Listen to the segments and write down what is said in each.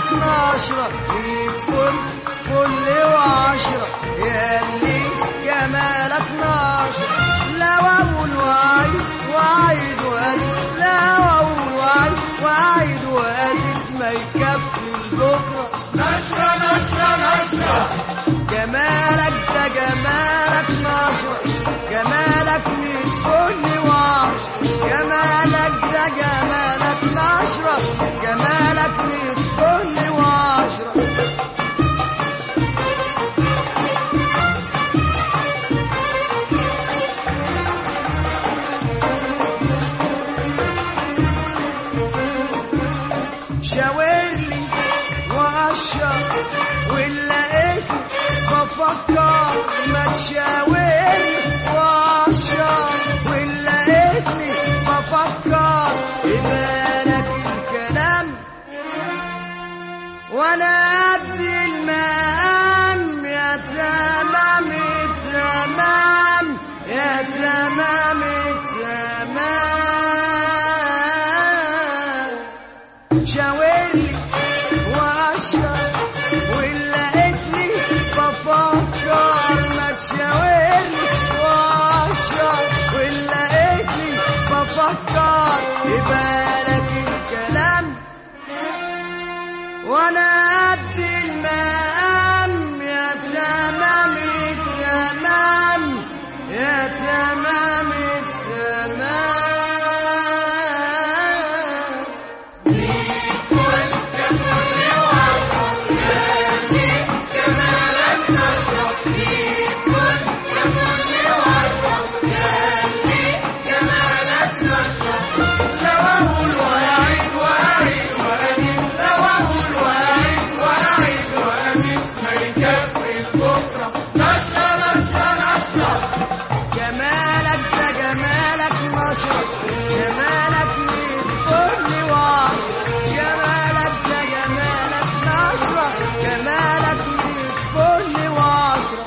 نشرة ليك فل فل وعشرة ياللي جمالك نشرة. لا أقول وعيد وعيد وأزيد، لا أقول وعيد وعيد وأزيد، ما يكفي بكرة نشرة نشرة نشرة. جمالك ده جمالك نشرة، جمالك مش فل وعشرة، جمالك ده جمالك نشرة، جمالك مش فل وعشرة. شاورلي واشر ولقيت بفكر، ما تشاورلي واشر ولقيتني بفكر، يبالك الكلام وانا قد المقام، يا تمام التمام يا تمام التمام. شاورلي واشر ولقيتني بفكر، ما تشاورلي واشر ولقيتني بفكر، يبالك الكلام وانا قد المقام، يا تمام التمام يا تمام التمام. جمالك ده جمالك نشرة، جمالك من فل وعشرة، جمالك ده جمالك نشرة، جمالك من فل وعشرة.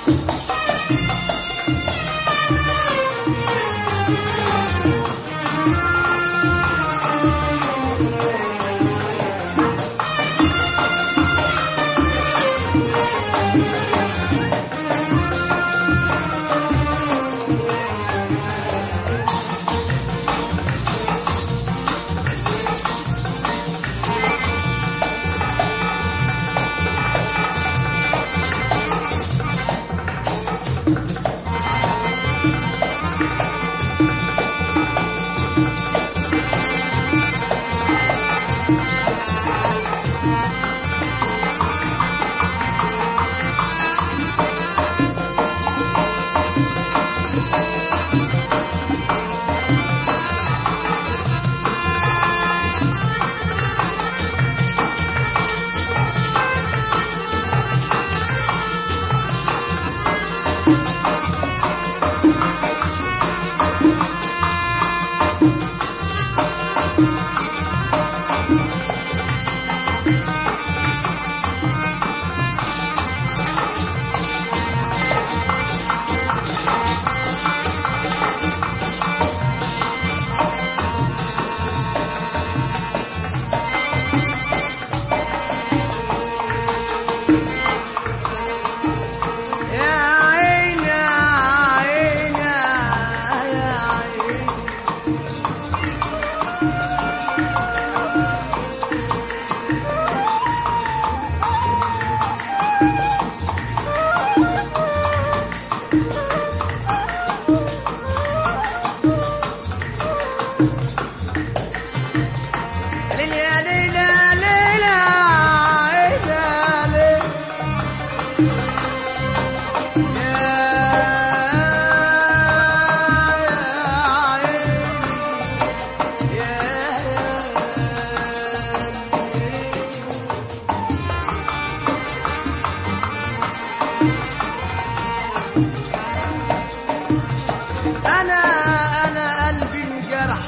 أنا قلبي انجرح،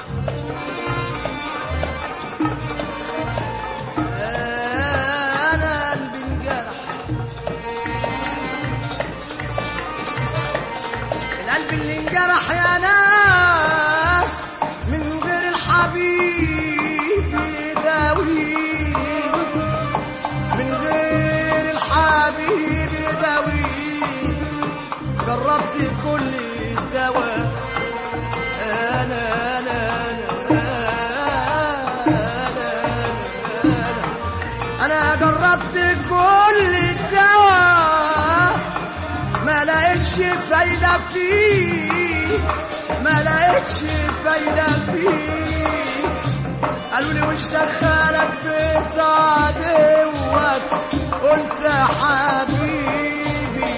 أنا قلبي انجرح، القلب اللي انجرح يا ناس من غير الحبيب يداويه، كل الدواء. أنا جربت كل الدواء ما لقيتش فايدة فيه، ما لقيتش فايدة فيه. قالوا لي وش دخلك بيت عدوك؟ قلت يا حبيبي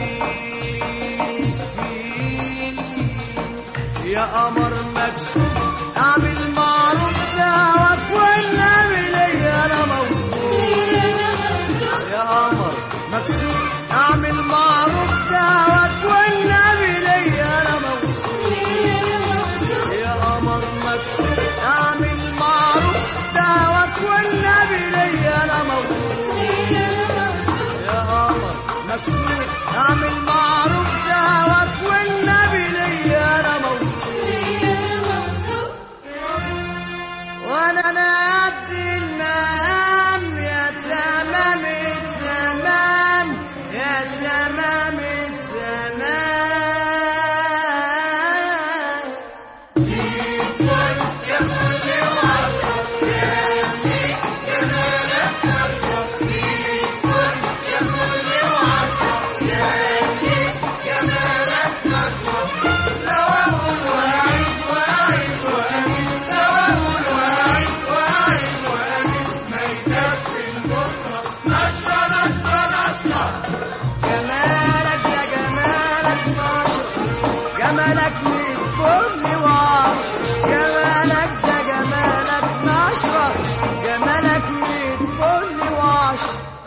يا قمر مكسوف اعمل معروف دعوك والنبي ليا انا موصول. يا قمر مكسوف اعمل معروف دعوك والنبي ليا انا موصول. يا قمر مكسوف اعمل معروف دعوك والنبي ليا انا موصول. يا قمر مكسوف اعمل معروف دعوك والنبي ليا انا موصول. وانا قد المقام يا تمام التمام يا تمام التمام. جمالك يا جمالك ناشر، جمالك متفل وعار. جمالك ده جمالك ناشر، جمالك متفل وعار.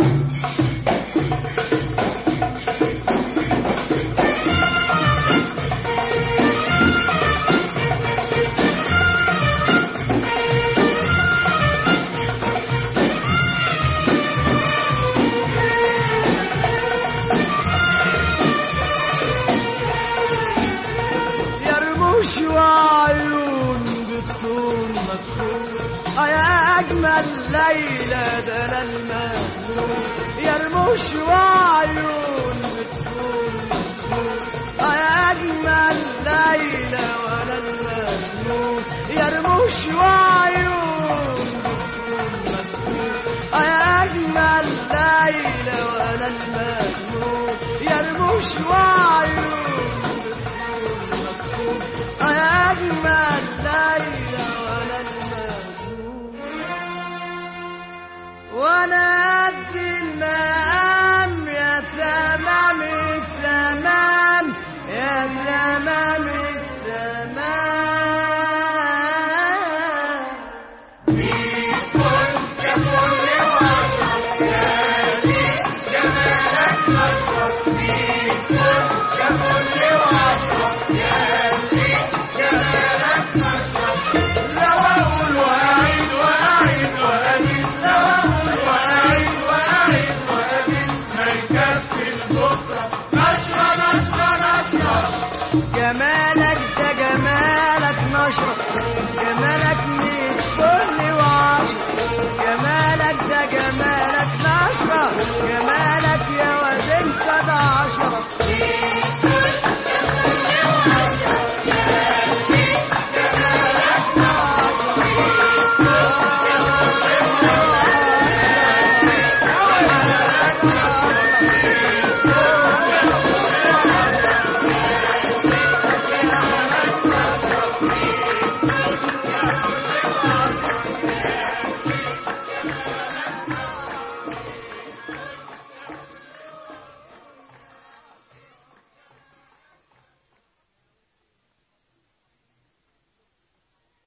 وعيون بتصون مكتوب يا أجمل ليلة ده أنا المجنون. يا رموش وعيون بتصون مكتوب يا أجمل ليلة وأنا المجنون. يا رموش وعيون بتصون مكتوب يا أجمل ليلة وأنا المجنون. يا رموش وعيون